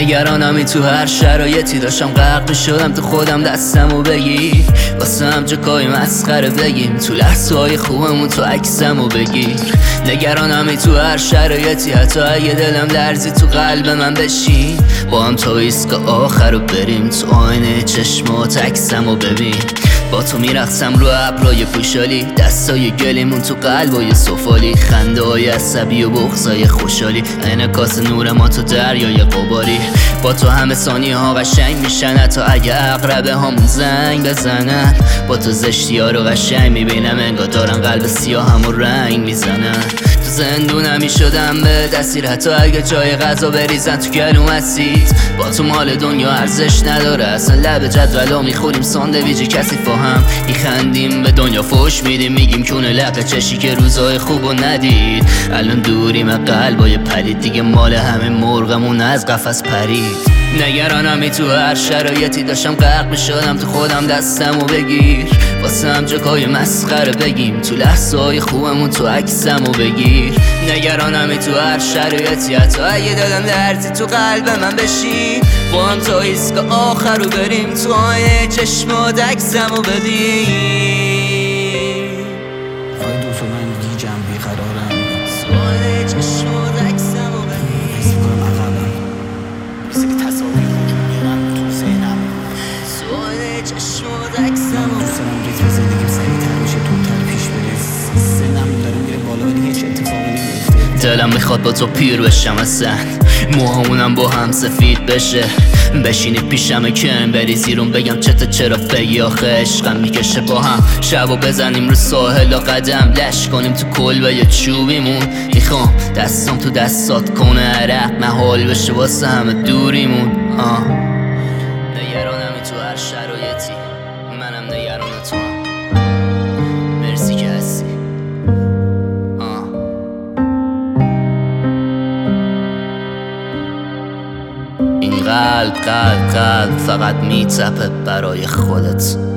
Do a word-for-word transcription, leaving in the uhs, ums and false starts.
نگرانمی تو هر شرایطی داشتم غرق شدم تو خودم دستمو بگیر واسه هم جاکای مسخره بگیم تو لحظه های خوبمون تو عکسمو بگیر نگرانمی تو هر شرایطی حتی اگه دلم درزی تو قلب من بشین با هم تا ایستگاه آخر رو بریم تو آینه چشمات عکسمو ببین با تو میرقصم رو ابرای پوشالی دستای گلیمون تو قلبای سفالی خنده های عصبی و بغضای خوشحالی انعکاس نور ما تو دریای غباری با تو همه ثانیه ها قشنگ میشن حتی اگه عقربه هامون زنگ بزنن با تو زشتی ها رو قشنگ میبینم انگار دارن قلب سیاه همو رنگ میزنن تو زندونم میشدم به دستیر حتی اگه جای غذا بریزن تو گلوم هستید با تو مال دنیا ارزش نداره اصلا لب جدولا میخوریم ساندویجی کسی فاهم میخندیم به دنیا فوش میدیم میگیم کونه لقه چشی که روزای خوبو ندید الان دوریم قلبای پلید دیگه مال همه مرغمون از قفس پرید نگرانمی تو هر شرایطی داشتم غرق میشدم تو خودم دستمو بگیر واسه هم جاکای مسخره بگیم تو لحظه های خوبمون تو عکسمو بگیر نگرانمی تو هر شرایطی حتی اگه دلم درزی تو قلب من بشین با هم تا ایستگاه آخر رو بریم تو آینه چشمات عکسمو ببین آی دوست من گیجم بیقرارم تو آینه چشمات عکسمو ببین حس میکنم عقبم مثل که تصاویر رو میرم تو ذهنم تو آینه چشمات عکسمو دوست دارم ریتم زندگیم سریع‌تر میشه توتر پیش بره سنم داره میره بالا ولی هیچ اتفاقی نمیفته دلم میخواد با تو پیر بشم اصلا موهامونم با هم سفید بشه بشینی پیشم کرم بری زیرون بگم چته چرا فگی آخه عشقم میکشه با هم شبو بزنیم رو ساحل و قدم لش کنیم تو کلبه یه چوبیمون میخوام دستم تو دستات کنه عرق محال بشه واسه همه دوریمون آه نگرانمی تو هر شرایطی منم نگران تو مرسی که هستی آه این قلب قلب قلب فقط میتپه برای خودت